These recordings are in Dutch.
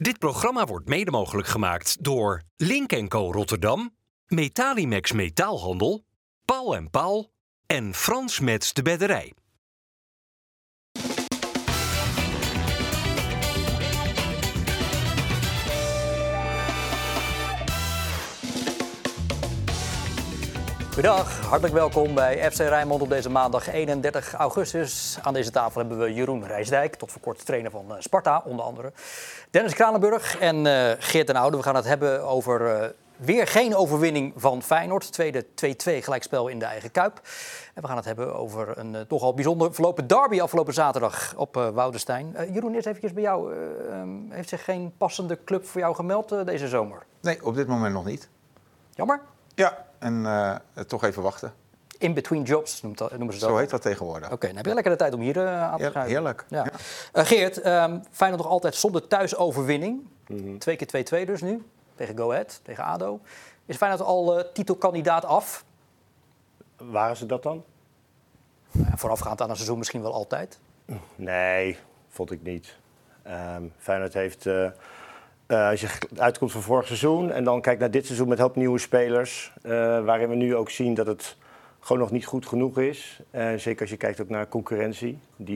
Dit programma wordt mede mogelijk gemaakt door Link & Co Rotterdam, Metalimax Metaalhandel, Paul & Paul en Frans Metz de Bedderij. Goedendag, hartelijk welkom bij FC Rijnmond op deze maandag 31 augustus. Aan deze tafel hebben we Jeroen Rijsdijk, tot voor kort trainer van Sparta onder andere. Dennis Kranenburg en Geert den Oude. We gaan het hebben over weer geen overwinning van Feyenoord. Tweede 2-2 gelijkspel in de eigen Kuip. En we gaan het hebben over een toch al bijzonder verlopen derby afgelopen zaterdag op Woudenstein. Jeroen, eerst even bij jou. Heeft zich geen passende club voor jou gemeld deze zomer? Nee, op dit moment nog niet. Jammer? Ja, en toch even wachten. In between jobs noemen ze dat. Zo heet dat tegenwoordig. Oké, dan heb je lekker de tijd om hier aan te schuiven. Heerlijk. Ja. Geert, Feyenoord nog altijd zonder thuisoverwinning. 2 keer 2-2 dus nu. Tegen Go Ahead, tegen ADO. Is Feyenoord al titelkandidaat af? Waren ze dat dan? Nou ja, voorafgaand aan een seizoen misschien wel altijd. Nee, vond ik niet. Feyenoord heeft... als je uitkomt van vorig seizoen en dan kijkt naar dit seizoen met een hoop nieuwe spelers, waarin we nu ook zien dat het gewoon nog niet goed genoeg is. Zeker als je kijkt ook naar concurrentie,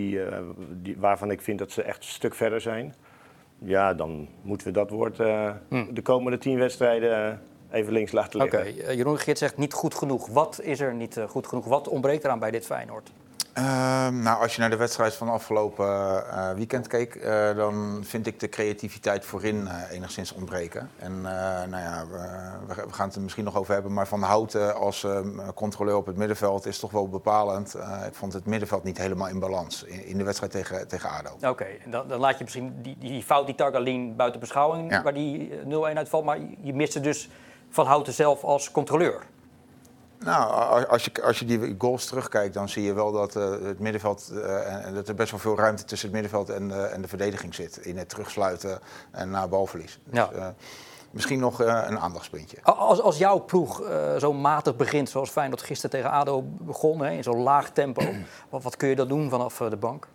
waarvan ik vind dat ze echt een stuk verder zijn. Ja, dan moeten we dat woord de komende 10 wedstrijden even links laten liggen. Oké, Jeroen Geert zegt niet goed genoeg. Wat is er niet goed genoeg? Wat ontbreekt eraan bij dit Feyenoord? Nou, als je naar de wedstrijd van afgelopen weekend keek, dan vind ik de creativiteit voorin enigszins ontbreken. En nou ja, we gaan het er misschien nog over hebben, maar Van Houten als controleur op het middenveld is toch wel bepalend. Ik vond het middenveld niet helemaal in balans in de wedstrijd tegen ADO. Oké, en dan laat je misschien die fout die Targalin buiten beschouwing, waar die 0-1 uitvalt, maar je miste dus Van Houten zelf als controleur. Nou, als je die goals terugkijkt, dan zie je wel dat het middenveld dat er best wel veel ruimte tussen het middenveld en de verdediging zit. In het terugsluiten en na balverlies. Ja. Dus, misschien nog een aandachtspuntje. Als jouw ploeg zo matig begint, zoals Feyenoord gisteren tegen ADO begon, in zo'n laag tempo, wat kun je dan doen vanaf de bank?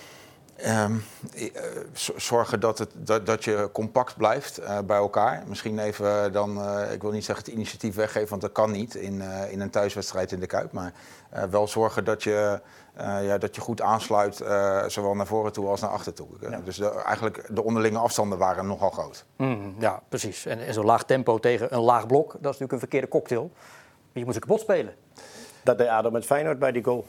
Zorgen dat je compact blijft bij elkaar. Misschien even dan, ik wil niet zeggen het initiatief weggeven, want dat kan niet in een thuiswedstrijd in de Kuip. Maar wel zorgen dat je goed aansluit, zowel naar voren toe als naar achter toe. Ja. Dus eigenlijk de onderlinge afstanden waren nogal groot. Ja, precies. En zo'n laag tempo tegen een laag blok, dat is natuurlijk een verkeerde cocktail. Je moet ze kapot spelen. Dat deed ADO met Feyenoord bij die goal.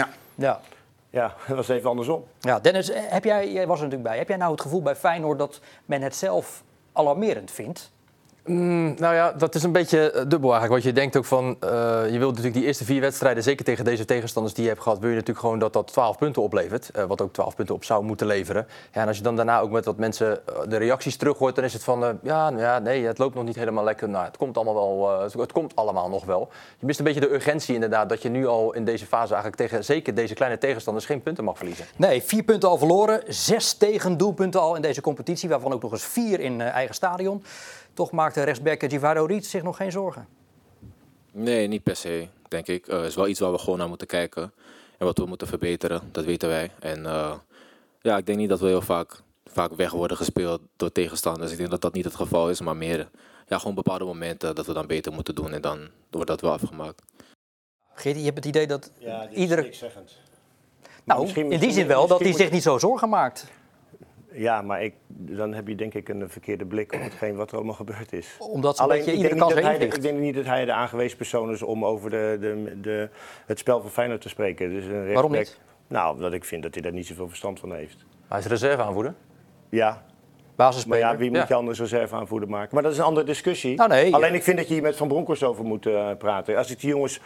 Ja, dat was even andersom. Ja, Dennis, jij was er natuurlijk bij. Heb jij nou het gevoel bij Feyenoord dat men het zelf alarmerend vindt? Nou ja, dat is een beetje dubbel eigenlijk. Want je denkt ook van, je wilt natuurlijk die eerste 4 wedstrijden, zeker tegen deze tegenstanders die je hebt gehad, wil je natuurlijk gewoon dat 12 punten oplevert. Wat ook 12 punten op zou moeten leveren. Ja, en als je dan daarna ook met wat mensen de reacties terug hoort, dan is het van, nee, het loopt nog niet helemaal lekker. Nou, het komt allemaal wel, het komt allemaal nog wel. Je mist een beetje de urgentie inderdaad, dat je nu al in deze fase eigenlijk tegen zeker deze kleine tegenstanders geen punten mag verliezen. Nee, 4 punten al verloren, 6 tegendoelpunten al in deze competitie, waarvan ook nog eens 4 in eigen stadion. Toch maakt de rechtsback Givaro Riet zich nog geen zorgen? Nee, niet per se, denk ik. Het is wel iets waar we gewoon naar moeten kijken. En wat we moeten verbeteren, dat weten wij. En ik denk niet dat we heel vaak weg worden gespeeld door tegenstanders. Ik denk dat dat niet het geval is, maar meer gewoon bepaalde momenten dat we dan beter moeten doen. En dan wordt dat wel afgemaakt. Geert, je hebt het idee dat iedere... nikszeggend. Nou, in die zin wel, dat hij zich niet zo zorgen maakt. Ja, maar dan heb je denk ik een verkeerde blik op hetgeen wat er allemaal gebeurd is. Omdat een beetje iedere kans heen vliegt. Ik denk niet dat hij de aangewezen persoon is om over het spel van Feyenoord te spreken. Dus waarom niet? Nou, omdat ik vind dat hij daar niet zoveel verstand van heeft. Hij is reserveaanvoerder? Ja. Basisspeler. Maar ja, wie moet je anders reserveaanvoerder maken? Maar dat is een andere discussie. Alleen ik vind dat je hier met Van Bronckhorst over moet praten. Als ik die jongens...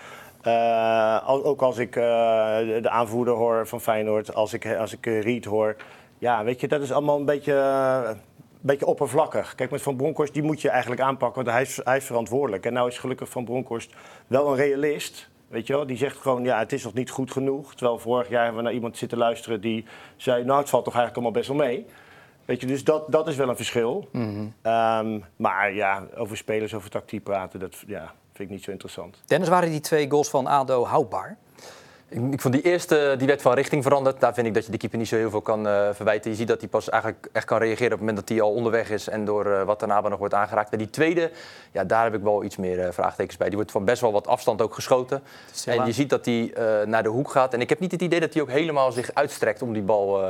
ook als ik de aanvoerder hoor van Feyenoord, als ik Riet hoor... Ja, weet je, dat is allemaal een beetje oppervlakkig. Kijk, met Van Bronckhorst, die moet je eigenlijk aanpakken, want hij is verantwoordelijk. En nou is gelukkig Van Bronckhorst wel een realist, weet je wel. Die zegt gewoon, het is nog niet goed genoeg. Terwijl vorig jaar hebben we naar iemand zitten luisteren die zei, nou, het valt toch eigenlijk allemaal best wel mee. Weet je, dus dat is wel een verschil. Maar ja, over spelers, over tactiek praten, dat vind ik niet zo interessant. Dennis, waren die 2 goals van ADO houdbaar? Ik vond die werd van richting veranderd. Daar vind ik dat je de keeper niet zo heel veel kan verwijten. Je ziet dat hij pas eigenlijk echt kan reageren op het moment dat hij al onderweg is en door wat daarna nog wordt aangeraakt. Bij die tweede, ja, daar heb ik wel iets meer vraagtekens bij. Die wordt van best wel wat afstand ook geschoten. En je ziet dat hij naar de hoek gaat. En ik heb niet het idee dat hij ook helemaal zich uitstrekt om die bal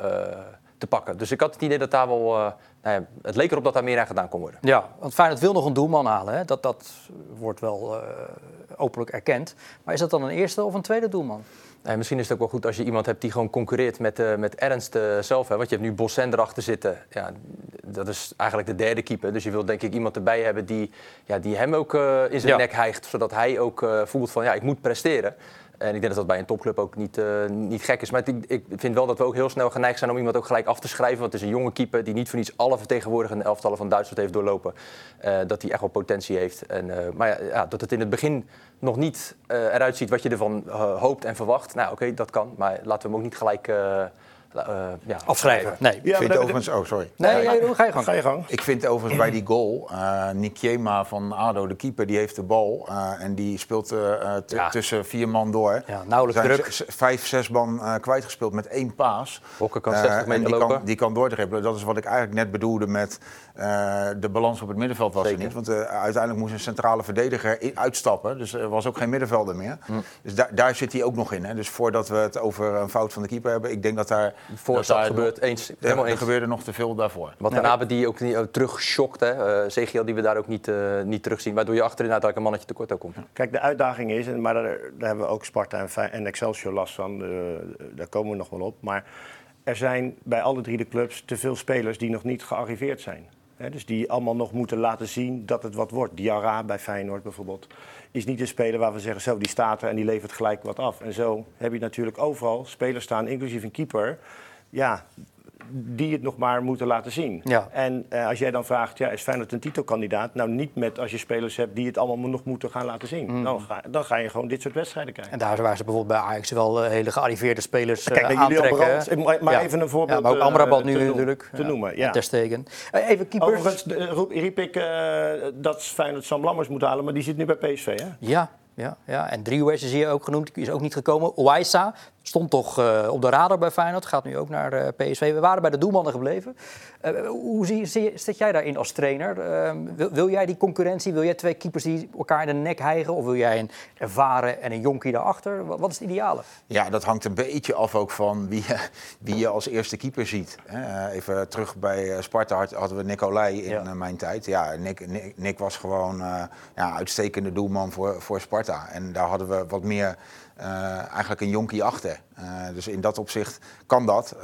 te pakken. Dus ik had het idee dat daar wel... het leek erop dat daar meer aan gedaan kon worden. Ja, want Feyenoord wil nog een doelman halen. Hè? Dat wordt wel openlijk erkend. Maar is dat dan een eerste of een tweede doelman? Misschien is het ook wel goed als je iemand hebt die gewoon concurreert met Ernst zelf. Hè? Want je hebt nu Bossen erachter zitten. Ja, dat is eigenlijk de derde keeper. Dus je wilt denk ik iemand erbij hebben die hem ook in zijn nek hijgt. Zodat hij ook voelt van ik moet presteren. En ik denk dat dat bij een topclub ook niet gek is. Maar ik vind wel dat we ook heel snel geneigd zijn om iemand ook gelijk af te schrijven. Want het is een jonge keeper die niet voor niets alle vertegenwoordigende elftallen van Duitsland heeft doorlopen. Dat hij echt wel potentie heeft. Maar dat het in het begin nog niet eruit ziet wat je ervan hoopt en verwacht. Nou oké, dat kan. Maar laten we hem ook niet gelijk... afschrijven. Nee. Ik vind overigens... Oh, sorry. Ga je gang. Ik vind overigens bij die goal... Nick Jema van ADO, de keeper, die heeft de bal. En die speelt tussen 4 man door. Ja, nauwelijks druk. 5-6 man kwijtgespeeld met 1 paas. Hokken kan 60 meter lopen. Die kan doordribbelen. Dat is wat ik eigenlijk net bedoelde met... de balans op het middenveld was er niet. Want uiteindelijk moest een centrale verdediger uitstappen. Dus er was ook geen middenvelder meer. Dus daar zit hij ook nog in. Hè. Dus voordat we het over een fout van de keeper hebben... Ik denk dat daar... gebeurt eens. Er gebeurde nog te veel daarvoor. Want daarna die ook niet teruggeschokt. CGL die we daar ook niet terugzien. Waardoor je achterin uiteindelijk een mannetje tekort ook komt. Kijk, de uitdaging is, maar daar hebben we ook Sparta en Excelsior last van. Daar komen we nog wel op. Maar er zijn bij alle 3 de clubs te veel spelers die nog niet gearriveerd zijn. Dus die allemaal nog moeten laten zien dat het wat wordt. Diarra bij Feyenoord bijvoorbeeld is niet een speler waar we zeggen... zo, die staat er en die levert gelijk wat af. En zo heb je natuurlijk overal spelers staan, inclusief een keeper... die het nog maar moeten laten zien. Ja. En als jij dan vraagt, is Feyenoord een titelkandidaat? Nou, niet met als je spelers hebt die het allemaal nog moeten gaan laten zien. Dan ga je gewoon dit soort wedstrijden krijgen. En daar waren ze bijvoorbeeld bij Ajax wel hele gearriveerde spelers aantrekken. Maar even een voorbeeld maar ook Amrabat nu natuurlijk te noemen. Ja. Ter Stegen. Even keepers. Overigens riep ik dat Feyenoord Sam Lammers moet halen, maar die zit nu bij PSV, hè? Ja. En Driehuis is hier ook genoemd, die is ook niet gekomen. Owaisa stond toch op de radar bij Feyenoord, gaat nu ook naar PSV. We waren bij de doelmannen gebleven. Hoe zit jij daarin als trainer? Wil jij die concurrentie? Wil jij 2 keepers die elkaar in de nek hijgen? Of wil jij een ervaren en een jonkie daarachter? Wat is het ideale? Ja, dat hangt een beetje af ook van wie je als eerste keeper ziet. Even terug bij Sparta hadden we Nicolai in mijn tijd. Ja, Nick was gewoon uitstekende doelman voor Sparta. En daar hadden we wat meer... eigenlijk een jonkie achter. Dus in dat opzicht kan dat.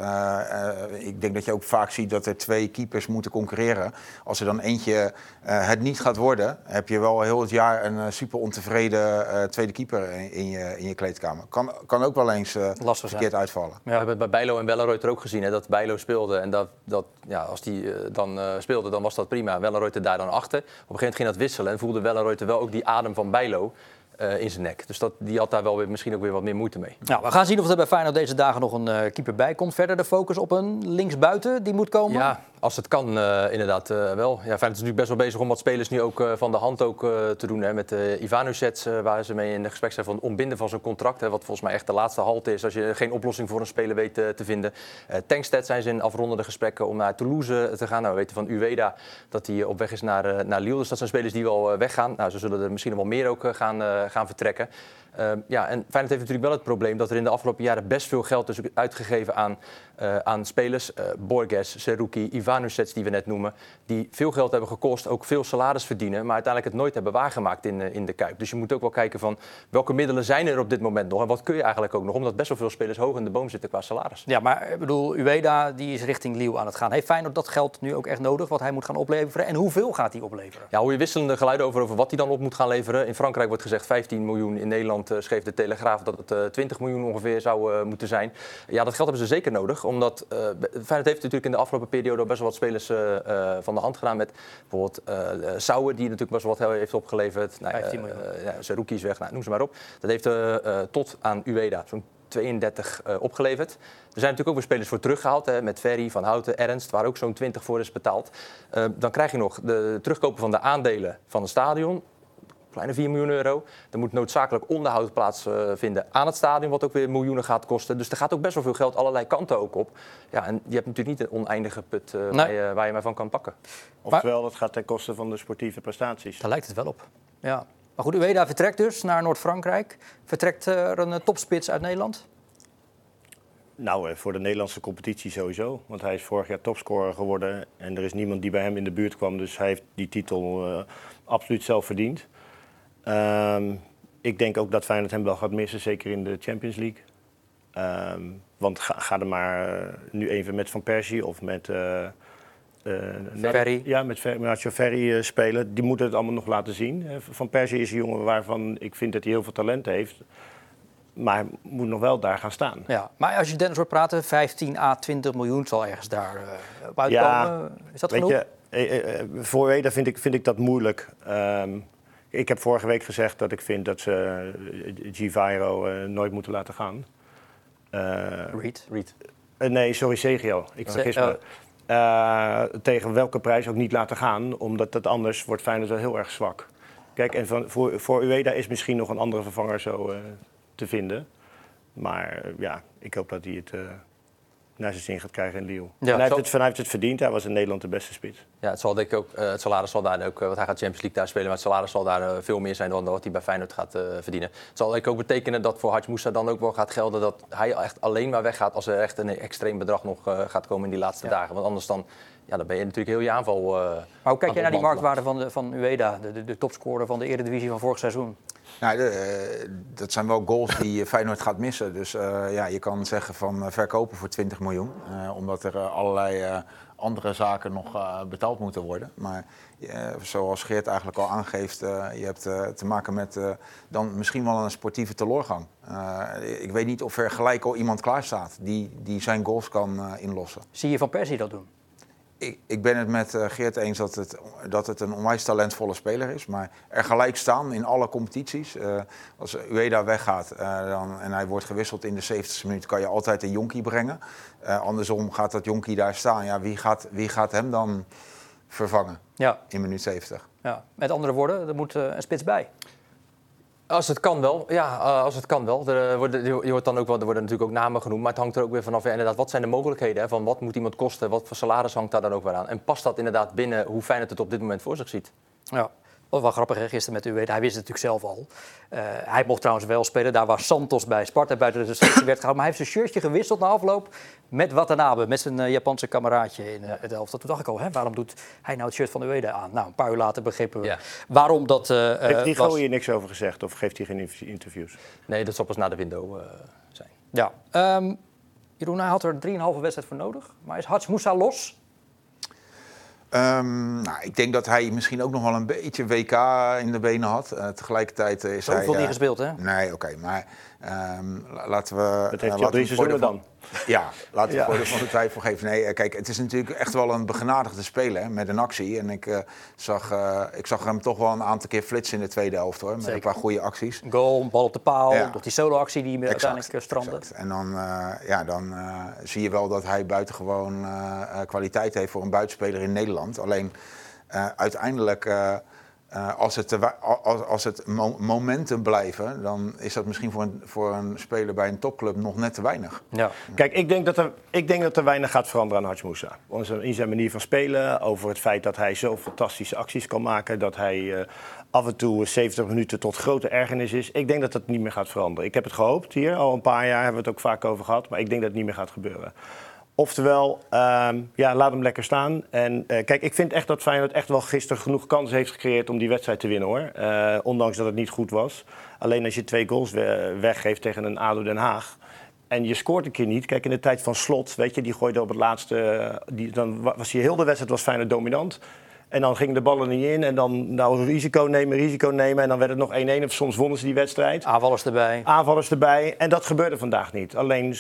Ik denk dat je ook vaak ziet dat er 2 keepers moeten concurreren. Als er dan eentje het niet gaat worden... heb je wel heel het jaar een super ontevreden tweede keeper in je kleedkamer. Kan ook wel eens verkeerd uitvallen. Ja. We hebben het bij Bijlo en Wellenreuter ook gezien. Hè, dat Bijlo speelde. En als die dan speelde, dan was dat prima. Wellenreuter daar dan achter. Op een gegeven moment ging dat wisselen. En voelde Wellenreuter wel ook die adem van Bijlo... in zijn nek. Dus die had daar wel misschien ook weer wat meer moeite mee. Nou, we gaan zien of er bij Feyenoord deze dagen nog een keeper bij komt. Verder de focus op een linksbuiten die moet komen. Ja, als het kan inderdaad wel. Ja, Feyenoord is natuurlijk best wel bezig om wat spelers nu ook van de hand ook, te doen. Hè, met Ivanovic, waar ze mee in gesprek zijn van het ontbinden van zijn contract. Hè, wat volgens mij echt de laatste halte is als je geen oplossing voor een speler weet te vinden. Tankstedt zijn ze in afrondende gesprekken om naar Toulouse te gaan. Nou, we weten van Ueda dat hij op weg is naar Lille. Dus dat zijn spelers die wel weggaan. Nou, ze zullen er misschien nog wel meer ook gaan vertrekken. En Feyenoord heeft natuurlijk wel het probleem dat er in de afgelopen jaren best veel geld is uitgegeven aan spelers. Borges, Seruki, Ivanovic die we net noemen. Die veel geld hebben gekost, ook veel salaris verdienen. Maar uiteindelijk het nooit hebben waargemaakt in de Kuip. Dus je moet ook wel kijken van welke middelen zijn er op dit moment nog. En wat kun je eigenlijk ook nog. Omdat best wel veel spelers hoog in de boom zitten qua salaris. Ja, maar ik bedoel, Ueda die is richting Lille aan het gaan. Heeft Feyenoord dat geld nu ook echt nodig wat hij moet gaan opleveren? En hoeveel gaat hij opleveren? Ja, hoor je wisselende geluiden over wat hij dan op moet gaan leveren. In Frankrijk wordt gezegd 15 miljoen. In Nederland schreef de Telegraaf dat het 20 miljoen ongeveer zou moeten zijn. Ja, dat geld hebben ze zeker nodig. Omdat Feyenoord heeft natuurlijk in de afgelopen periode best wel wat spelers van de hand gedaan. Met bijvoorbeeld Sauer, die natuurlijk best wel wat heeft opgeleverd. 15 miljoen. Seruki is weg, noem ze maar op. Dat heeft tot aan Ueda zo'n 32 opgeleverd. Er zijn natuurlijk ook weer spelers voor teruggehaald. Hè, met Ferry, Van Houten, Ernst, waar ook zo'n 20 voor is betaald. Dan krijg je nog de terugkopen van de aandelen van het stadion. kleine 4 miljoen euro. Er moet noodzakelijk onderhoud plaatsvinden aan het stadion, wat ook weer miljoenen gaat kosten. Dus er gaat ook best wel veel geld allerlei kanten ook op. Ja, en je hebt natuurlijk niet een oneindige put waar je maar van kan pakken. Oftewel, dat gaat ten koste van de sportieve prestaties. Daar lijkt het wel op. Ja. Maar goed, Ueda vertrekt dus naar Noord-Frankrijk. Vertrekt er een topspits uit Nederland? Nou, voor de Nederlandse competitie sowieso. Want hij is vorig jaar topscorer geworden. En er is niemand die bij hem in de buurt kwam. Dus hij heeft die titel absoluut zelf verdiend. Ik denk ook dat Feyenoord hem wel gaat missen. Zeker in de Champions League. Want ga er maar nu even met Van Persie of met... Ferry. Ja, met Nacho Ferry spelen. Die moeten het allemaal nog laten zien. Van Persie is een jongen waarvan ik vind dat hij heel veel talent heeft. Maar hij moet nog wel daar gaan staan. Ja, maar als je Dennis hoort praten, 15 à 20 miljoen zal ergens daar op uitkomen. Ja, is dat genoeg? Voor Ueda vind ik dat moeilijk. Ik heb vorige week gezegd dat ik vind dat ze Giviro nooit moeten laten gaan. Reed. Nee, sorry, Sergio. Ik vergis me. Tegen welke prijs ook niet laten gaan, omdat dat anders wordt Feyenoord wel heel erg zwak. Kijk, en voor Ueda is misschien nog een andere vervanger zo te vinden. Maar ik hoop dat hij het naar zijn zin gaat krijgen in Lille. Ja, hij heeft het verdiend. Hij was in Nederland de beste spits. Ja, het zal denk ik ook, het salaris zal daar ook, want hij gaat Champions League daar spelen, maar het salaris zal daar veel meer zijn dan wat hij bij Feyenoord gaat verdienen. Het zal denk ik ook betekenen dat voor Hadj Moussa dan ook wel gaat gelden dat hij echt alleen maar weggaat als er echt een extreem bedrag nog gaat komen in die laatste dagen. Want anders dan ben je natuurlijk heel je aanval. Maar hoe kijk jij naar die marktwaarde van Ueda, de topscorer van de Eredivisie van vorig seizoen? Nou, dat zijn wel goals die Feyenoord gaat missen. Dus je kan zeggen van verkopen voor 20 miljoen. Omdat er allerlei andere zaken nog betaald moeten worden. Maar zoals Geert eigenlijk al aangeeft, je hebt te maken met dan misschien wel een sportieve teleurgang. Ik weet niet of er gelijk al iemand klaar staat die zijn goals kan inlossen. Zie je Van Persie dat doen? Ik ben het met Geert eens dat het een onwijs talentvolle speler is. Maar er gelijk staan in alle competities. Als Ueda weggaat en hij wordt gewisseld in de 70e minuut, kan je altijd een jonkie brengen. Andersom gaat dat jonkie daar staan. Ja, wie gaat hem dan vervangen in minuut 70? Ja. Met andere woorden, er moet een spits bij. Als het kan wel, als het kan wel. Er worden natuurlijk ook namen genoemd, maar het hangt er ook weer vanaf. Inderdaad, wat zijn de mogelijkheden? Hè? Van wat moet iemand kosten? Wat voor salaris hangt daar dan ook weer aan? En past dat inderdaad binnen hoe Feyenoord het op dit moment voor zich ziet? Ja. Dat was wel grappig, hè? Gisteren met Ueda. Hij wist het natuurlijk zelf al. Hij mocht trouwens wel spelen. Daar was Santos bij Sparta buiten de selectie werd gehouden. Maar hij heeft zijn shirtje gewisseld na afloop met Watanabe. Met zijn Japanse kameraadje in het elftal. Toen dacht ik al, waarom doet hij nou het shirt van Ueda aan? Nou, een paar uur later begrepen we waarom dat heeft die Gooi hier niks over gezegd of geeft hij geen interviews? Nee, dat zal pas na de window zijn. Ja. Jeroen, hij had er 3,5 wedstrijd voor nodig. Maar is Hadj Moussa los? Ik denk dat hij misschien ook nog wel een beetje WK in de benen had. Tegelijkertijd is hij... Zoveel niet gespeeld, hè? Nee, oké, maar laten we... Dat heeft hij al 3 seizoenen dan. Ja, laten we voor de twijfel geven. Nee, kijk, het is natuurlijk echt wel een begenadigde speler, hè, met een actie. En ik zag hem toch wel een aantal keer flitsen in de tweede helft, hoor. Met een paar goede acties. Goal, bal op de paal, nog die solo-actie die uiteindelijk strandde. Exact. En dan zie je wel dat hij buitengewoon kwaliteit heeft voor een buitenspeler in Nederland. Alleen uiteindelijk... Als het momentum blijven, dan is dat misschien voor een speler bij een topclub nog net te weinig. Ja. Kijk, ik denk dat er weinig gaat veranderen aan Hadj Moussa. In zijn manier van spelen, over het feit dat hij zo fantastische acties kan maken, dat hij af en toe 70 minuten tot grote ergernis is. Ik denk dat dat niet meer gaat veranderen. Ik heb het gehoopt hier, al een paar jaar hebben we het ook vaak over gehad, maar ik denk dat het niet meer gaat gebeuren. Oftewel, laat hem lekker staan. En kijk, ik vind echt dat Feyenoord echt wel gisteren genoeg kansen heeft gecreëerd om die wedstrijd te winnen, hoor. Ondanks dat het niet goed was. Alleen als je 2 goals weggeeft tegen een ADO Den Haag en je scoort een keer niet. Kijk, in de tijd van Slot, weet je, die gooide op het laatste... Dan was hij heel de wedstrijd, was Feyenoord dominant. En dan gingen de ballen niet in en dan risico nemen. En dan werd het nog 1-1 of soms wonnen ze die wedstrijd. Aanvallers erbij. En dat gebeurde vandaag niet. Alleen...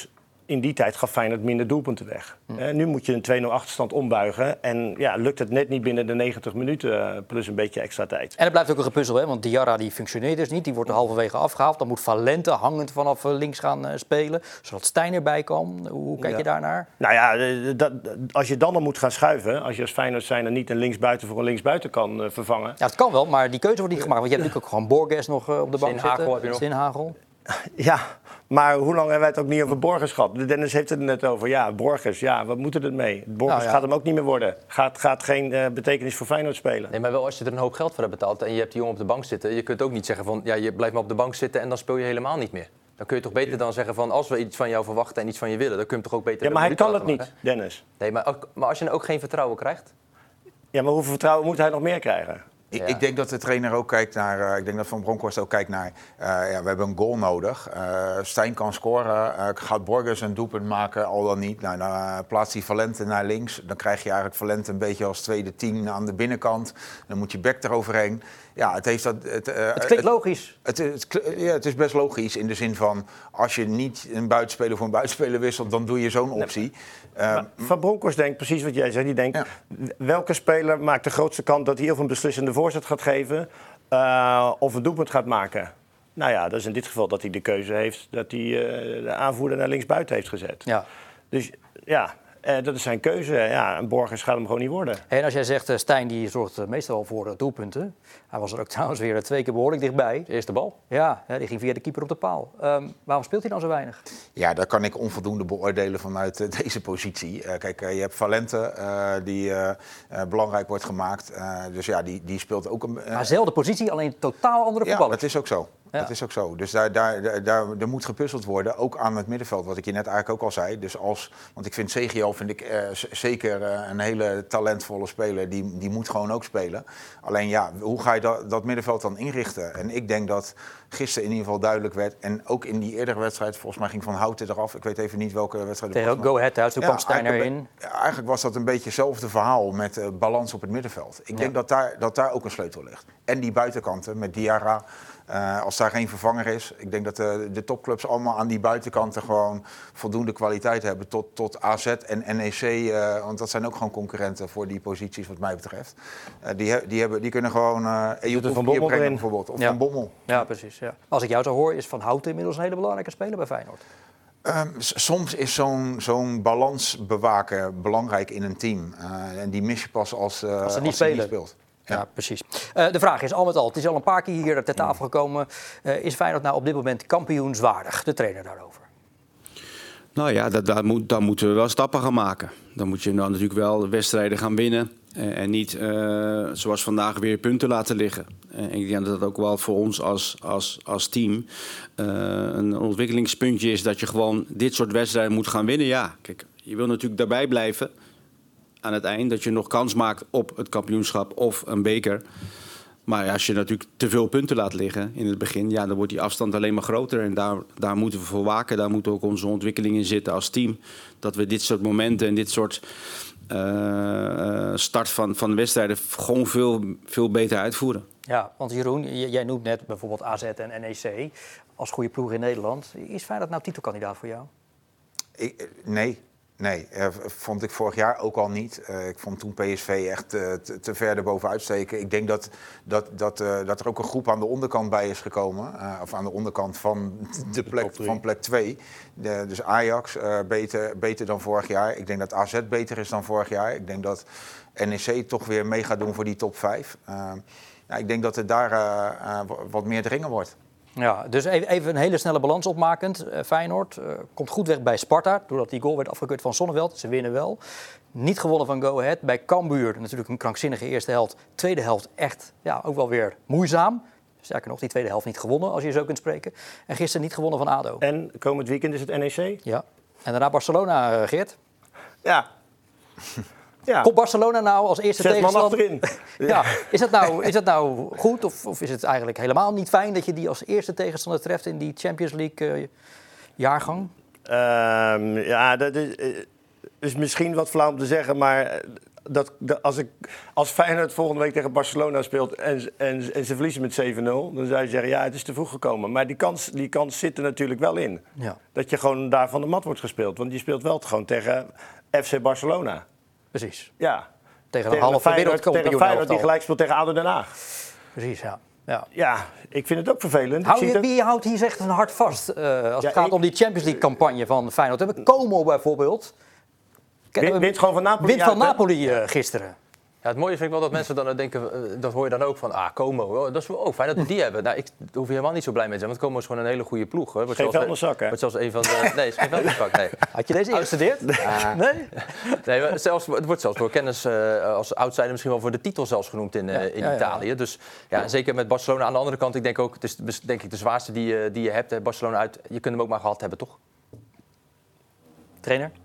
in die tijd gaf Feyenoord minder doelpunten weg. Nu moet je een 2-0 achterstand ombuigen. En ja, lukt het net niet binnen de 90 minuten plus een beetje extra tijd. En het blijft ook een gepuzzel, hè? Want Diarra die functioneert dus niet. Die wordt er halverwege afgehaald. Dan moet Valente hangend vanaf links gaan spelen. Zodat Stijn erbij kan. Hoe kijk je daarnaar? Nou ja, als je dan moet gaan schuiven... als je als Feyenoord zijnde niet een linksbuiten voor een linksbuiten kan vervangen... Ja, het kan wel, maar die keuze wordt niet gemaakt. Want je hebt natuurlijk ook gewoon Borges nog op de bank Sinhagel zitten. heb je nog. Sinhagel. Ja, maar hoe lang hebben wij het ook niet over Borges gehad? Dennis heeft het er net over. Ja, Borges, ja, wat moet het mee? Borges gaat hem ook niet meer worden. Gaat geen betekenis voor Feyenoord spelen. Nee, maar wel als je er een hoop geld voor hebt betaald en je hebt die jongen op de bank zitten. Je kunt ook niet zeggen van, ja, je blijft maar op de bank zitten en dan speel je helemaal niet meer. Dan kun je toch beter dan zeggen van, als we iets van jou verwachten en iets van je willen, dan kun je hem toch ook beter... Ja, maar hij kan het niet, Dennis. Nee, maar als je dan ook geen vertrouwen krijgt? Ja, maar hoeveel vertrouwen moet hij nog meer krijgen? Ja. Ik denk dat de trainer ook kijkt naar... ik denk dat Van Bronckhorst ook kijkt naar... we hebben een goal nodig. Stijn kan scoren. Gaat Borges een doelpunt maken, al dan niet? Nou, dan plaatst hij Valente naar links. Dan krijg je eigenlijk Valente een beetje als tweede 10 aan de binnenkant. Dan moet je back eroverheen. Ja, het heeft dat... Het klinkt logisch. Het is best logisch in de zin van... als je niet een buitenspeler voor een buitenspeler wisselt... dan doe je zo'n optie. Van Bronckhorst denkt precies wat jij zei. Die denkt, welke speler maakt de grootste kans dat hij of een beslissende voorzet gaat geven... of een doelpunt gaat maken? Nou ja, dat is in dit geval dat hij de keuze heeft... dat hij de aanvoerder naar linksbuiten heeft gezet. Ja. Dus ja... dat is zijn keuze. Ja, en Borges gaat hem gewoon niet worden. En als jij zegt, Stijn die zorgt meestal wel voor doelpunten. Hij was er ook trouwens weer 2 keer behoorlijk dichtbij. De eerste bal. Ja, die ging via de keeper op de paal. Waarom speelt hij dan zo weinig? Ja, dat kan ik onvoldoende beoordelen vanuit deze positie. Kijk, je hebt Valente die belangrijk wordt gemaakt. Dus ja, die speelt ook een... Maar zelfde positie, alleen totaal andere voetballer. Ja, dat is ook zo. Ja. Dat is ook zo. Dus daar moet gepuzzeld worden, ook aan het middenveld, wat ik je net eigenlijk ook al zei. Dus want ik vind Zegio zeker een hele talentvolle speler, die moet gewoon ook spelen. Alleen ja, hoe ga je dat middenveld dan inrichten? En ik denk dat gisteren in ieder geval duidelijk werd, en ook in die eerdere wedstrijd, volgens mij ging Van Houten eraf, ik weet even niet welke wedstrijd het was. Tegen Go Ahead thuis, toen kwam Stijn erin. Eigenlijk was dat een beetje hetzelfde verhaal met balans op het middenveld. Ik denk dat daar ook een sleutel ligt. En die buitenkanten met Diarra. Als daar geen vervanger is. Ik denk dat de topclubs allemaal aan die buitenkanten gewoon voldoende kwaliteit hebben. Tot AZ en NEC, want dat zijn ook gewoon concurrenten voor die posities wat mij betreft. Die kunnen gewoon Ejup Van Bommel brengen erin. bijvoorbeeld. Of Ja. Van Bommel. Ja, precies. Ja. Als ik jou zo hoor, is Van Houten inmiddels een hele belangrijke speler bij Feyenoord. Soms is zo'n balans bewaken belangrijk in een team. En die mis je pas als ze niet hij spelen. speelt. Ja, precies. De vraag is al met al, het is al een paar keer hier ter tafel gekomen. Is Feyenoord nou op dit moment kampioenswaardig? De trainer daarover. Nou ja, daar moeten we wel stappen gaan maken. Dan moet je dan natuurlijk wel wedstrijden gaan winnen. En niet zoals vandaag weer punten laten liggen. Ik denk dat dat ook wel voor ons als team een ontwikkelingspuntje is. Dat je gewoon dit soort wedstrijden moet gaan winnen. Ja, kijk, je wil natuurlijk daarbij blijven aan het eind. Dat je nog kans maakt op het kampioenschap of een beker. Maar als je natuurlijk te veel punten laat liggen in het begin, ja, dan wordt die afstand alleen maar groter. En daar moeten we voor waken. Daar moet ook onze ontwikkeling in zitten als team. Dat we dit soort momenten en dit soort start van wedstrijden gewoon veel beter uitvoeren. Ja, want Jeroen, jij noemt net bijvoorbeeld AZ en NEC als goede ploeg in Nederland. Is Feyenoord nou titelkandidaat voor jou? Nee, vond ik vorig jaar ook al niet. Ik vond toen PSV echt te ver erboven uitsteken. Ik denk dat er ook een groep aan de onderkant bij is gekomen. Of aan de onderkant van van plek 2. Dus Ajax beter dan vorig jaar. Ik denk dat AZ beter is dan vorig jaar. Ik denk dat NEC toch weer mee gaat doen voor die top 5. Ik denk dat het daar wat meer dringen wordt. Ja, dus even een hele snelle balans opmakend. Feyenoord komt goed weg bij Sparta, doordat die goal werd afgekeurd van Sonneveld. Ze winnen wel. Niet gewonnen van Go Ahead. Bij Cambuur natuurlijk een krankzinnige eerste helft. Tweede helft echt ook wel weer moeizaam. Sterker nog, die tweede helft niet gewonnen, als je zo kunt spreken. En gisteren niet gewonnen van ADO. En komend weekend is het NEC? Ja. En daarna Barcelona, Geert. Ja. Ja. Komt Barcelona nou als eerste 6 man tegenstander? achterin. Ja. Is dat nou goed of is het eigenlijk helemaal niet fijn dat je die als eerste tegenstander treft in die Champions League jaargang? Ja, dat is misschien wat flauw om te zeggen, maar als Feyenoord volgende week tegen Barcelona speelt en ze verliezen met 7-0, dan zou je zeggen, ja, het is te vroeg gekomen. Maar die kans zit er natuurlijk wel in. Ja. Dat je gewoon daar van de mat wordt gespeeld. Want je speelt wel gewoon tegen FC Barcelona. Precies. Ja. Tegen een halve Tegen wereldkampioen Feyenoord die gelijk speelt tegen ADO Den Haag. Precies, ja. Ja. Ja, ik vind het ook vervelend. Wie houdt hier echt een hart vast als het gaat om die Champions League campagne van Feyenoord? We hebben Como bijvoorbeeld. Wint gewoon van Napoli. Wint van Napoli gisteren. Ja, het mooie vind ik wel dat mensen dan denken, dat hoor je dan ook van, Como, oh, dat is wel fijn dat we die hebben. Nou, daar hoef je helemaal niet zo blij mee te zijn, want Como is gewoon een hele goede ploeg. Hoor. Geen vuilniszak, hè? Wordt zelfs een van de... Nee, het is geen vuilniszak, nee. Had je deze gestudeerd? Nee? Nee, maar het wordt zelfs door kennis als outsider misschien wel voor de titel zelfs genoemd in Italië. Dus ja, zeker met Barcelona aan de andere kant. Ik denk ook, het is denk ik de zwaarste die je hebt, Barcelona uit. Je kunt hem ook maar gehad hebben, toch? Trainer?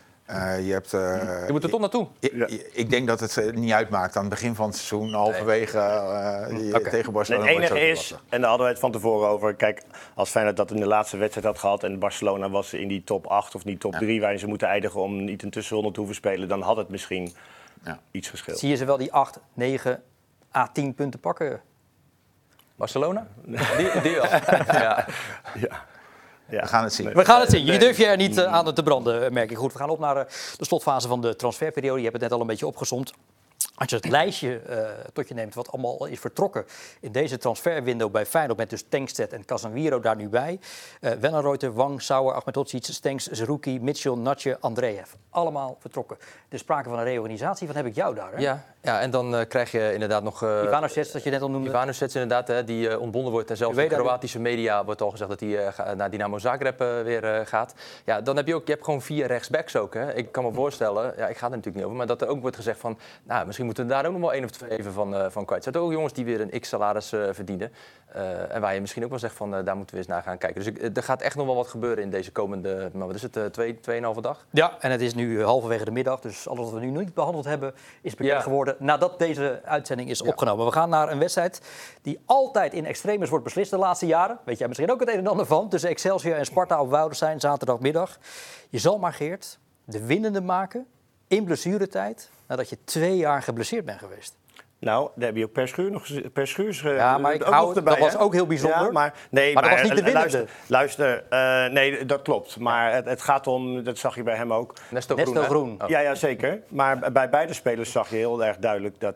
Je moet er toch naartoe. Ik denk dat het niet uitmaakt aan het begin van het seizoen, halverwege tegen Barcelona. Het enige is, en daar hadden we het van tevoren over, kijk, als Feyenoord dat in de laatste wedstrijd had gehad en Barcelona was in die top 8 of niet top 3 waarin ze moeten eindigen om niet een tussenronde te hoeven spelen, dan had het misschien iets gescheeld. Zie je ze wel die 8, 9, A10 punten pakken? Barcelona? Die wel. Ja. Ja. We gaan het zien. We gaan het zien. Je durft je er niet aan te branden, merk ik. Goed, we gaan op naar de slotfase van de transferperiode. Je hebt het net al een beetje opgezomd. Als je het lijstje tot je neemt wat allemaal is vertrokken in deze transferwindow bij Feyenoord, met dus Tankstedt en Casemiro daar nu bij. Wellenreuter, Wang, Sauer, Ahmedhodzic, Stenks, Zerouki, Mitchell, Natje, Andreev. Allemaal vertrokken. Er is sprake van een reorganisatie. Van heb ik jou daar, hè? Ja, en dan krijg je inderdaad nog... Ivanovic, dat je net al noemde. Ivanovic inderdaad, hè, die ontbonden wordt. En zelfs in Kroatische media wordt al gezegd dat hij naar Dynamo Zagreb weer gaat. Ja, dan heb je hebt gewoon 4 rechtsbacks ook. Hè. Ik kan me voorstellen, ik ga er natuurlijk niet over, maar dat er ook wordt gezegd van, nou, misschien moeten we daar ook nog wel 1 of 2 even van kwijt. Er zijn ook jongens die weer een x-salaris verdienen. En waar je misschien ook wel zegt van, daar moeten we eens naar gaan kijken. Dus er gaat echt nog wel wat gebeuren in deze komende, maar wat is het, 2,5 dag? Ja, en het is nu halverwege de middag, dus alles wat we nu niet behandeld hebben is bekend geworden nadat deze uitzending is opgenomen. We gaan naar een wedstrijd die altijd in extremis wordt beslist de laatste jaren. Weet jij misschien ook het een en ander van. Tussen Excelsior en Sparta op Woudenstein, zaterdagmiddag. Je zal maar, Geert, de winnende maken in blessuretijd nadat je 2 jaar geblesseerd bent geweest. Nou, daar heb je ook Per Schuurs ja, maar ik hou, erbij, dat was ook heel bijzonder. Ja, maar dat was niet de winnende. Luister, nee, dat klopt. Maar het gaat om, dat zag je bij hem ook. Nesto Groen. Oh. Ja, zeker. Maar bij beide spelers zag je heel erg duidelijk dat...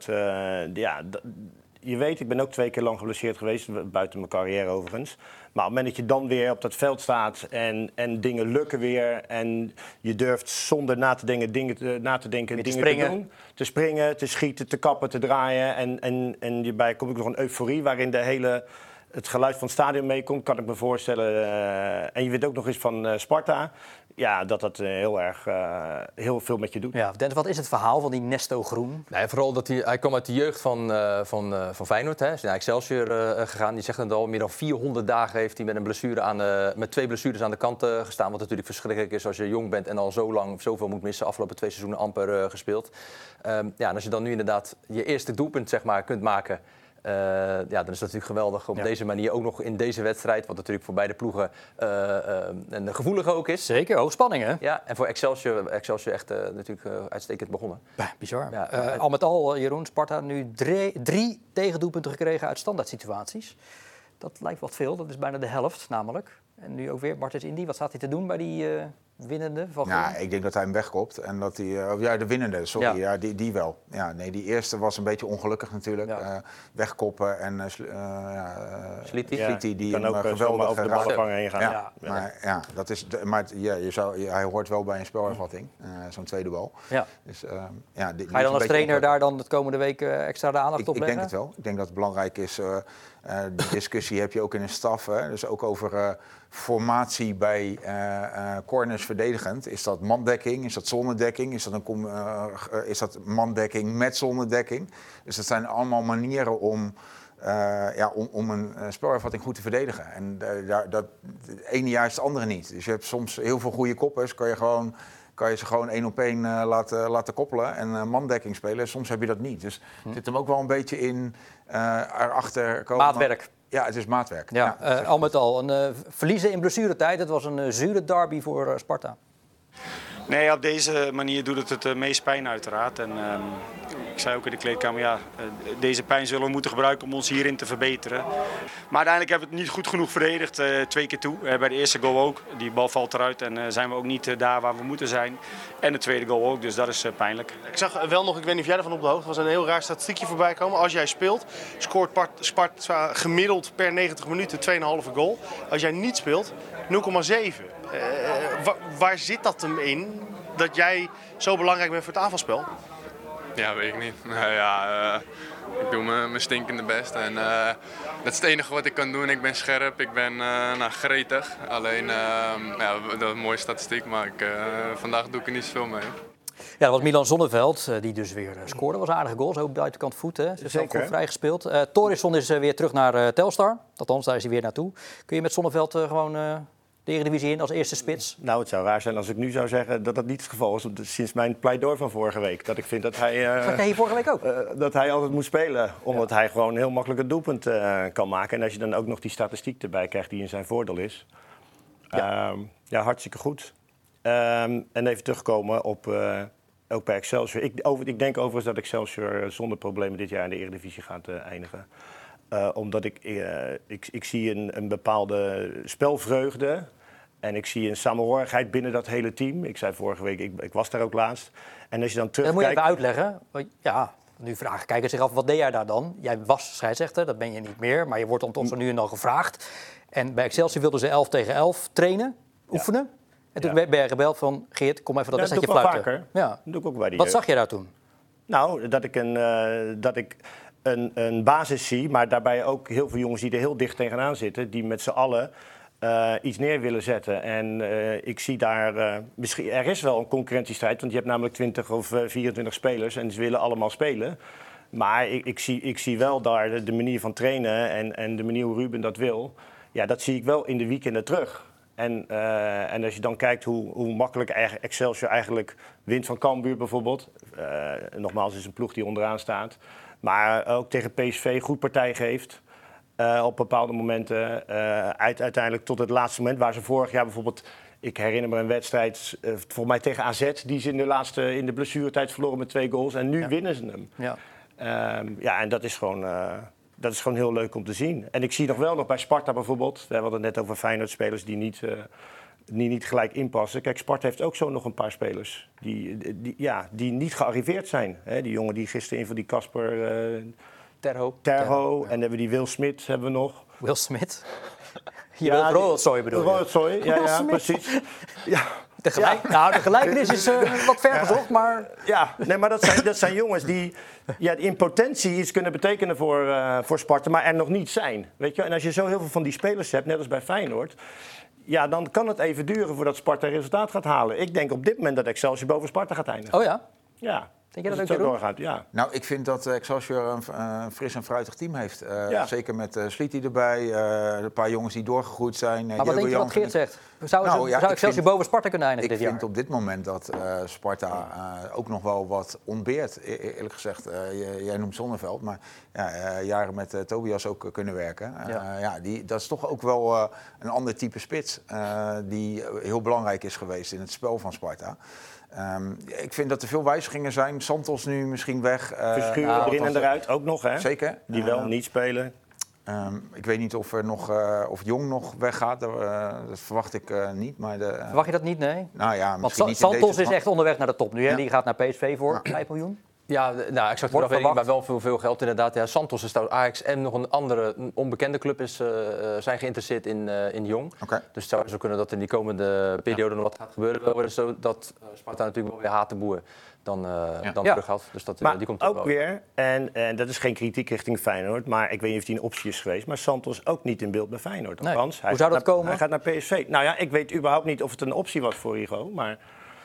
je weet, ik ben ook 2 keer lang geblesseerd geweest, buiten mijn carrière overigens. Maar op het moment dat je dan weer op dat veld staat en dingen lukken weer... en je durft zonder na te denken dingen te doen... te springen, te schieten, te kappen, te draaien... en hierbij komt ook nog een euforie waarin het geluid van het stadion meekomt... kan ik me voorstellen. En je weet ook nog eens van Sparta... Ja, dat heel veel met je doet. Ja, Dennis, wat is het verhaal van die Nesto Groen? Nee, vooral dat hij kwam uit de jeugd van Feyenoord. Hij is naar Excelsior gegaan. Die zegt het al, meer dan 400 dagen heeft hij met 2 blessures aan de kant gestaan. Wat natuurlijk verschrikkelijk is als je jong bent en al zoveel moet missen. Afgelopen 2 seizoenen amper gespeeld. En als je dan nu inderdaad je eerste doelpunt kunt maken... dan is het natuurlijk geweldig op deze manier, ook nog in deze wedstrijd, wat natuurlijk voor beide ploegen een gevoelige ook is. Zeker, hoogspanning hè? Ja, en voor Excelsior echt natuurlijk uitstekend begonnen. Bizar. Ja, al met al, Jeroen, Sparta nu 3 tegendoelpunten gekregen uit standaard situaties. Dat lijkt wat veel, dat is bijna de helft namelijk. En nu ook weer Martens Indy, wat staat hij te doen bij die winnende? Ik denk dat hij hem wegkopt en dat hij, de winnende, sorry, ja die wel. Ja, nee, die eerste was een beetje ongelukkig natuurlijk. Ja. Wegkoppen en Sliti die kan hem ook geweldig over de ballenvanger heen gaan. Ja. Dat is, hij hoort wel bij een spelervatting, zo'n tweede bal. Ja. Dus, ga je dan als trainer daar dan de komende week extra de aandacht op leggen? Ik denk het wel. Ik denk dat het belangrijk is. Die discussie heb je ook in een staf. Hè? Dus ook over formatie bij corners verdedigend. Is dat mandekking? Is dat zonnedekking? Is dat mandekking met zonnedekking? Dus dat zijn allemaal manieren om een spelervatting goed te verdedigen. En dat het ene jaar is het andere niet. Dus je hebt soms heel veel goede koppers. Kan je ze gewoon 1 op 1 laten koppelen en mandekking spelen. Soms heb je dat niet. Dus het zit hem ook wel een beetje in erachter komen. Maatwerk. Ja, het is maatwerk. Ja, al met al. Verliezen in blessuretijd. Het was een zure derby voor Sparta. Nee, op deze manier doet het meest pijn uiteraard. En ik zei ook in de kleedkamer, deze pijn zullen we moeten gebruiken om ons hierin te verbeteren. Maar uiteindelijk hebben we het niet goed genoeg verdedigd, 2 keer toe. Bij de eerste goal ook. Die bal valt eruit en zijn we ook niet daar waar we moeten zijn. En de tweede goal ook, dus dat is pijnlijk. Ik zag wel nog, ik weet niet of jij ervan op de hoogte was, een heel raar statistiekje voorbij komen. Als jij speelt, scoort Sparta gemiddeld per 90 minuten 2,5 goal. Als jij niet speelt, 0,7. Waar zit dat hem in dat jij zo belangrijk bent voor het aanvalspel? Ja, weet ik niet. Ik doe mijn stinkende best en dat is het enige wat ik kan doen. Ik ben scherp, ik ben gretig. Alleen, dat is een mooie statistiek, maar vandaag doe ik er niet zoveel mee. Ja, dat was Milan Zonneveld, die dus weer scoorde. Was een aardige goal, ook buitenkant voet. Hè. Ze is ook goed vrijgespeeld. Torisson is weer terug naar Telstar. Althans, daar is hij weer naartoe. Kun je met Zonneveld gewoon de Eredivisie in als eerste spits? Nou, het zou raar zijn als ik nu zou zeggen dat dat niet het geval is. Sinds mijn pleidooi van vorige week. Dat ik vind dat hij... Zag jij hier vorige week ook? Dat hij altijd moet spelen. Omdat hij gewoon heel makkelijk het doelpunt kan maken. En als je dan ook nog die statistiek erbij krijgt die in zijn voordeel is. Hartstikke goed. En even terugkomen op... ook bij Excelsior. Ik denk overigens dat Excelsior zonder problemen dit jaar in de Eredivisie gaat eindigen. Omdat ik zie een bepaalde spelvreugde. En ik zie een samenhorigheid binnen dat hele team. Ik zei vorige week, ik was daar ook laatst. En als je dan terugkijkt... Dat moet je even uitleggen. Ja, nu vragen kijkers zich af, wat deed jij daar dan? Jij was scheidsrechter, dat ben je niet meer. Maar je wordt dan toch zo nu en dan gevraagd. En bij Excelsior wilden ze 11 tegen 11 trainen, oefenen. En toen ben je gebeld van, Geert, kom even dat wedstrijdje fluiten. Vaker. Ja, dat doe ik ook bij die Wat zag je daar toen? Nou, dat ik een basis zie, maar daarbij ook heel veel jongens die er heel dicht tegenaan zitten. Die met z'n allen iets neer willen zetten. En ik zie daar... misschien, er is wel een concurrentiestrijd, want je hebt namelijk 20 of 24 spelers en ze willen allemaal spelen. Maar ik zie wel daar de manier van trainen en de manier hoe Ruben dat wil. Ja, dat zie ik wel in de weekenden terug. En als je dan kijkt hoe makkelijk Excelsior eigenlijk wint van Cambuur bijvoorbeeld. Nogmaals, het is een ploeg die onderaan staat. Maar ook tegen PSV goed partij geeft. Op bepaalde momenten. Uiteindelijk tot het laatste moment. Waar ze vorig jaar bijvoorbeeld... Ik herinner me een wedstrijd, volgens mij tegen AZ. Die ze in de blessuretijd verloren met 2 goals. En nu winnen ze hem. Ja, en dat is gewoon... Dat is gewoon heel leuk om te zien. En ik zie nog bij Sparta bijvoorbeeld. We hadden het net over Feyenoord-spelers die niet gelijk inpassen. Kijk, Sparta heeft ook zo nog een paar spelers die niet gearriveerd zijn. Hè, die jongen die gisteren van die Kasper... Terho. En hebben we die Will Smith hebben we nog. Will Smith? Je wilt Royal bedoel je? Royal, ja, precies. Ja. De gelijkenis is wat ver gezocht, maar... Ja, nee, maar dat zijn jongens die in potentie iets kunnen betekenen voor Sparta, maar er nog niet zijn. Weet je? En als je zo heel veel van die spelers hebt, net als bij Feyenoord... Ja, dan kan het even duren voordat Sparta resultaat gaat halen. Ik denk op dit moment dat Excelsior boven Sparta gaat eindigen. Oh ja? Ja. Denk je dat het ook zo doorgaat? Ja. Nou, ik vind dat Excelsior een fris en fruitig team heeft. Zeker met Sliti erbij, een paar jongens die doorgegroeid zijn. Maar wat denk je wat Geert zegt? Zou Excelsior boven Sparta kunnen eindigen dit jaar? Ik vind op dit moment dat Sparta ook nog wel wat ontbeert. Eerlijk gezegd, jij noemt Zonneveld, maar jaren met Tobias ook kunnen werken. Dat is toch ook wel een ander type spits die heel belangrijk is geweest in het spel van Sparta. Ik vind dat er veel wijzigingen zijn. Santos nu misschien weg. Verschuren erin en eruit ook nog, hè? Zeker. Die wel niet spelen. Ik weet niet of Jong nog weggaat. Dat verwacht ik niet. Maar verwacht je dat niet? Nee. Nou ja, want Santos is echt onderweg naar de top nu. Hè? Die gaat naar PSV voor 5 miljoen. Ja, nou, ik zag het nog maar wel veel geld inderdaad. Ja, Santos is daar Ajax en nog een andere onbekende club zijn geïnteresseerd in Jong. Okay. Dus het zou zo kunnen dat in die komende periode nog wat gaat gebeuren. Zodat Sparta natuurlijk wel weer Hatenboer dan terughaalt. Dus die komt ook wel weer, en dat is geen kritiek richting Feyenoord, maar ik weet niet of die een optie is geweest. Maar Santos ook niet in beeld bij Feyenoord. Nee. Hoe zou dat komen? Hij gaat naar PSV. Nou ja, ik weet überhaupt niet of het een optie was voor Rigo, maar...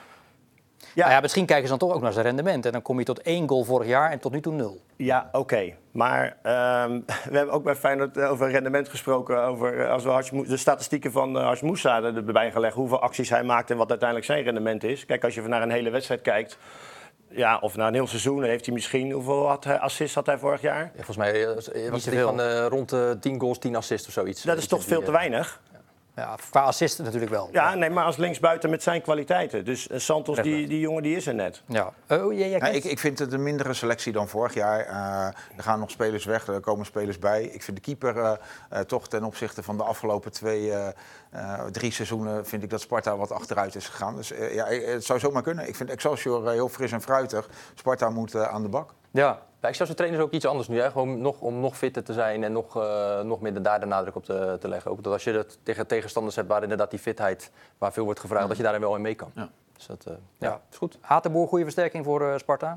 Ja. Nou ja, misschien kijken ze dan toch ook naar zijn rendement. En dan kom je tot 1 goal vorig jaar en tot nu toe 0. Ja, oké. Maar we hebben ook bij Feyenoord over rendement gesproken. Over als we de statistieken van Hars Moussa erbij gelegd. Hoeveel acties hij maakt en wat uiteindelijk zijn rendement is. Kijk, als je naar een hele wedstrijd kijkt. Ja, of naar een heel seizoen, dan heeft hij misschien... Hoeveel assists had hij vorig jaar? Ja, volgens mij was het van rond 10 goals, 10 assists of zoiets. Dat is toch veel te weinig? Ja, qua assisten natuurlijk wel. Ja, nee, maar als linksbuiten met zijn kwaliteiten. Dus Santos, die jongen, die is er net. Ja. Ik vind het een mindere selectie dan vorig jaar. Er gaan nog spelers weg, er komen spelers bij. Ik vind de keeper toch ten opzichte van de afgelopen 3 seizoenen... vind ik dat Sparta wat achteruit is gegaan. Dus het zou zomaar kunnen. Ik vind Excelsior heel fris en fruitig. Sparta moet aan de bak. Ja. Bij Excelsior trainen ze ook iets anders nu. Hè? Gewoon om nog fitter te zijn en nog meer daar de nadruk op te leggen. Ook dat als je dat tegen tegenstanders hebt waar inderdaad die fitheid, waar veel wordt gevraagd, dat je daarin wel in mee kan. Ja. Dus dat is goed. Hatenboer, goede versterking voor Sparta?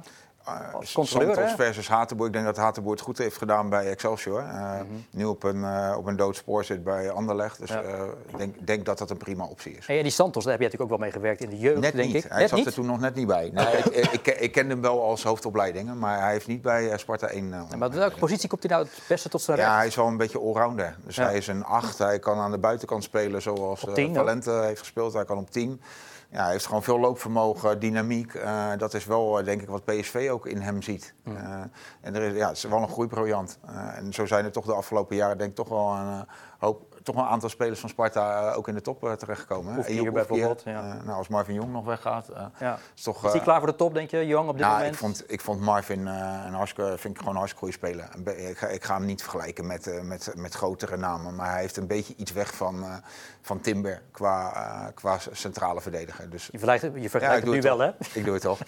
Santos versus Hatenboer. Ik denk dat Hatenboer het goed heeft gedaan bij Excelsior. Nu op een doodspoor zit bij Anderlecht. Dus ik denk dat dat een prima optie is. En die Santos, daar heb jij natuurlijk ook wel mee gewerkt in de jeugd, net denk niet. ik. Hij zat er toen nog net niet bij. Nee, ik kende hem wel als hoofdopleidingen, maar hij heeft niet bij Sparta 1. Maar welke positie komt hij nou het beste tot zijn recht? Ja, hij is wel een beetje allrounder. Dus hij is een 8. Hij kan aan de buitenkant spelen zoals Valente heeft gespeeld. Hij kan op 10. Ja, hij heeft gewoon veel loopvermogen, dynamiek. Dat is wel, denk ik, wat PSV ook in hem ziet. En het is wel een groeibriljant. En zo zijn er toch de afgelopen jaren, denk ik, toch wel een aantal spelers van Sparta ook in de top terechtgekomen. Hoefkier bijvoorbeeld. Als Marvin Jong nog weggaat. Is hij klaar voor de top, denk je, Jong, op dit moment? Ik vond Marvin vind ik gewoon een hartstikke goede speler. Ik ga hem niet vergelijken met grotere namen. Maar hij heeft een beetje iets weg van Timber qua centrale verdediger. Dus, je vergelijkt het nu wel, hè? Ik doe het al.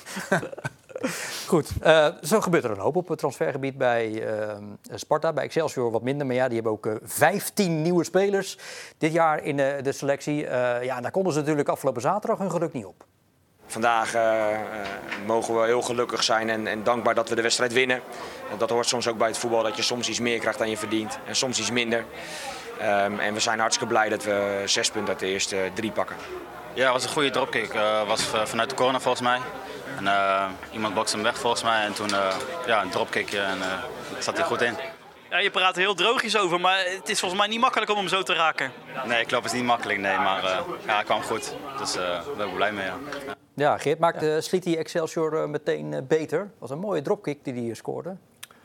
Goed, zo gebeurt er een hoop op het transfergebied bij Sparta. Bij Excelsior wat minder, maar die hebben ook 15 nieuwe spelers dit jaar in de selectie. En daar konden ze natuurlijk afgelopen zaterdag hun geluk niet op. Vandaag mogen we heel gelukkig zijn en dankbaar dat we de wedstrijd winnen. Dat hoort soms ook bij het voetbal, dat je soms iets meer krijgt dan je verdient en soms iets minder. En we zijn hartstikke blij dat we 6 punten uit de eerste 3 pakken. Ja, het was een goede dropkick. Was vanuit de corner volgens mij. En, iemand bokste hem weg volgens mij en toen een dropkickje en zat hij goed in. Ja, je praat er heel droogjes over, maar het is volgens mij niet makkelijk om hem zo te raken. Nee, klopt, het is niet makkelijk, nee, maar hij kwam goed. Dus daar ben ik blij mee. Ja, Geert, sliet die Excelsior meteen beter? Dat was een mooie dropkick die hij scoorde.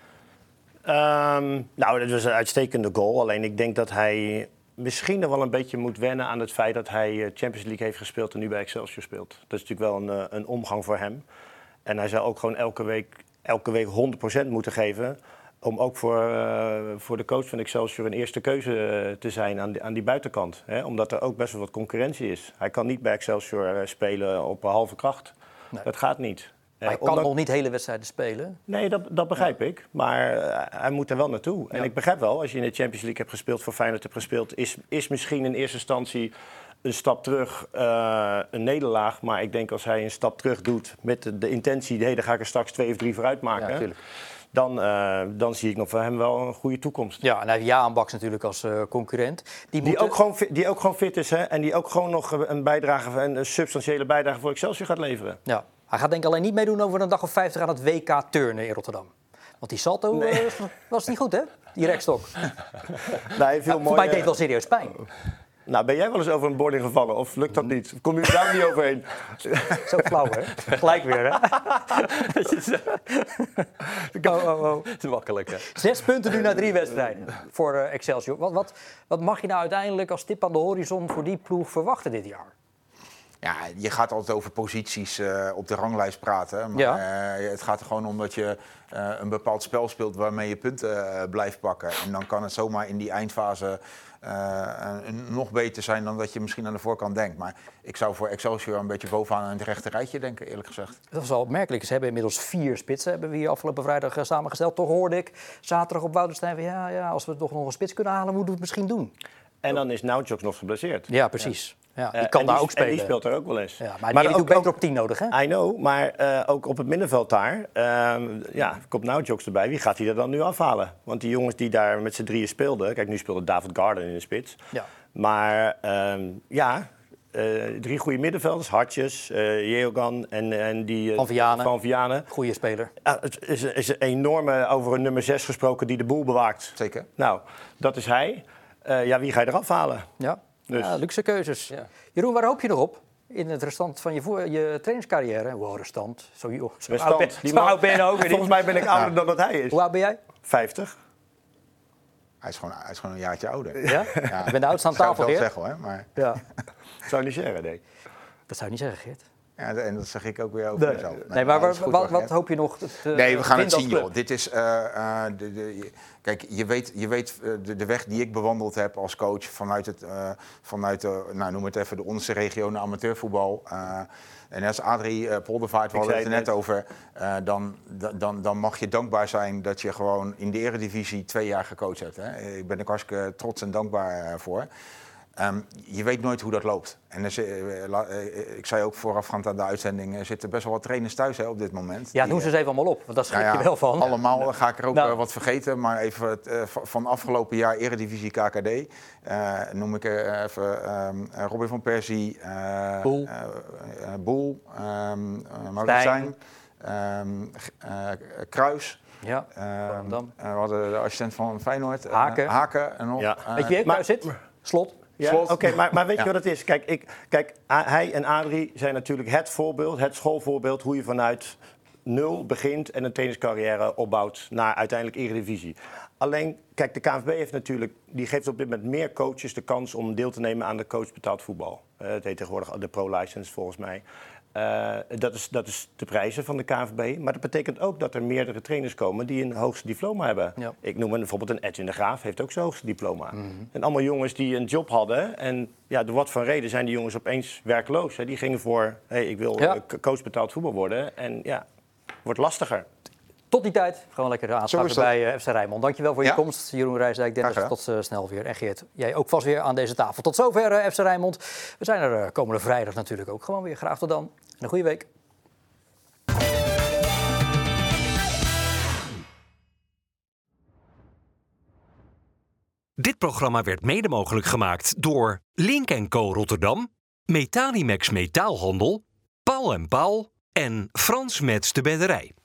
Dat was een uitstekende goal. Alleen ik denk dat hij misschien nog wel een beetje moet wennen aan het feit dat hij Champions League heeft gespeeld en nu bij Excelsior speelt. Dat is natuurlijk wel een omgang voor hem. En hij zou ook gewoon elke week 100% moeten geven. Om ook voor de coach van Excelsior een eerste keuze te zijn aan die buitenkant. Hè? Omdat er ook best wel wat concurrentie is. Hij kan niet bij Excelsior spelen op halve kracht. Nee. Dat gaat niet. Hij kan nog niet hele wedstrijden spelen. Nee, dat begrijp ik. Maar hij moet er wel naartoe. Ja. En ik begrijp wel, als je in de Champions League hebt gespeeld, voor Feyenoord hebt gespeeld, is misschien in eerste instantie een stap terug een nederlaag. Maar ik denk als hij een stap terug doet met de intentie, daar ga ik er straks 2 of 3 vooruit maken. Ja, dan zie ik nog voor hem wel een goede toekomst. Ja, en hij heeft Jaan Baks natuurlijk als concurrent. Die ook gewoon fit is, hè? En die ook gewoon nog een substantiële bijdrage voor Excelsior gaat leveren. Ja. Hij gaat denk ik alleen niet meedoen over een dag of 50 aan het WK turnen in Rotterdam. Want die salto was niet goed, hè? Die rekstok. Nee, veel voor mij deed het wel serieus pijn. Nou, ben jij wel eens over een boarding gevallen of lukt dat niet? Kom je daar niet overheen? Zo flauw, hè? Gelijk weer, hè? Het is makkelijk, hè? 6 punten nu na 3 wedstrijden voor Excelsior. Wat mag je nou uiteindelijk als tip aan de horizon voor die ploeg verwachten dit jaar? Ja, je gaat altijd over posities op de ranglijst praten. Maar het gaat er gewoon om dat je een bepaald spel speelt waarmee je punten blijft pakken. En dan kan het zomaar in die eindfase nog beter zijn dan dat je misschien aan de voorkant denkt. Maar ik zou voor Excelsior een beetje bovenaan in het rechte rijtje denken, eerlijk gezegd. Dat is wel opmerkelijk. Ze hebben inmiddels 4 spitsen, hebben we hier afgelopen vrijdag samengesteld. Toch hoorde ik zaterdag op Woudenstein van als we toch nog een spits kunnen halen, moeten we het misschien doen. En dan is Naujoks nog geblesseerd. Ja, precies. Ja, die kan daar ook spelen. En die speelt er ook wel eens. Ja, maar die heeft ook beter op 10 nodig, hè? I know, maar ook op het middenveld daar komt Naujoks erbij. Wie gaat hij er dan nu afhalen? Want die jongens die daar met z'n drieën speelden... Kijk, nu speelde David Garden in de spits. Ja. Maar 3 goede middenvelders. Hartjes, Jeogan en die... Van Vianen. Goeie speler. Het is een enorme, over een nummer 6 gesproken, die de boel bewaakt. Zeker. Nou, dat is hij. Wie ga je eraf halen? Ja. Dus. Ja, luxe keuzes. Ja. Jeroen, waar hoop je nog op in het restant van je trainingscarrière? Wow, restant. Zo oud ben je nou ook weer. Volgens mij ben ik ouder dan dat hij is. Hoe oud ben jij? 50. Hij is gewoon een jaartje ouder. Ja? Ja. Ik ben de oudste aan Zou ik tafel, wel Geert. zeggen, hoor. Maar... Ja. Zou je niet zeggen, nee. Dat zou je niet zeggen, Geert. Ja, en dat zeg ik ook weer over mezelf. Nee, maar dat is goed, wat hoop je nog? Nee, we gaan het zien, club? joh. Dit is, kijk, je weet de weg die ik bewandeld heb als coach vanuit nou, noem het even, de onderste regio naar amateurvoetbal. En als Adrie Poldervaart, we hadden het er net over, dan mag je dankbaar zijn dat je gewoon in de Eredivisie 2 jaar gecoacht hebt. Hè. Ik ben er hartstikke trots en dankbaar voor. Je weet nooit hoe dat loopt. En ik zei ook voorafgaand aan de uitzending, er zitten best wel wat trainers thuis op dit moment. Ja, doen ze eens even allemaal op, want daar schrik je wel van. Allemaal ga ik er ook wat vergeten, maar even van afgelopen jaar Eredivisie KKD. Noem ik even Robin van Persie, Boel, Mauritsijn, Kruis. Ja, we hadden de assistent van Feyenoord, Haken. En nog, weet je wie er zit? Slot. Ja, oké, maar weet je wat het is? Kijk, hij en Adrie zijn natuurlijk het voorbeeld, het schoolvoorbeeld hoe je vanuit 0 begint en een trainerscarrière opbouwt naar uiteindelijk Eredivisie. Alleen, kijk, de KNVB heeft natuurlijk, die geeft op dit moment meer coaches de kans om deel te nemen aan de coachbetaald voetbal. Het heet tegenwoordig de pro-license volgens mij. Dat is de prijzen van de KNVB. Maar dat betekent ook dat er meerdere trainers komen die een hoogste diploma hebben. Ja. Ik noem bijvoorbeeld een Edwin de Graaf, heeft ook zijn hoogste diploma. Mm-hmm. En allemaal jongens die een job hadden. En ja, door wat voor reden zijn die jongens opeens werkloos. Hè? Die gingen voor, ik wil coach betaald voetbal worden. En ja, wordt lastiger. Tot die tijd gewoon lekker aansluiten bij FC Rijnmond. Dankjewel voor je komst, Jeroen Rijsdijk. Dennis, tot snel weer. En Geert, jij ook vast weer aan deze tafel. Tot zover FC Rijnmond. We zijn er komende vrijdag natuurlijk ook gewoon weer. Graag tot dan. En een goede week. Dit programma werd mede mogelijk gemaakt door Link & Co Rotterdam, Metalimax Metaalhandel, Paul & Paul en Frans Metz de Bedderij.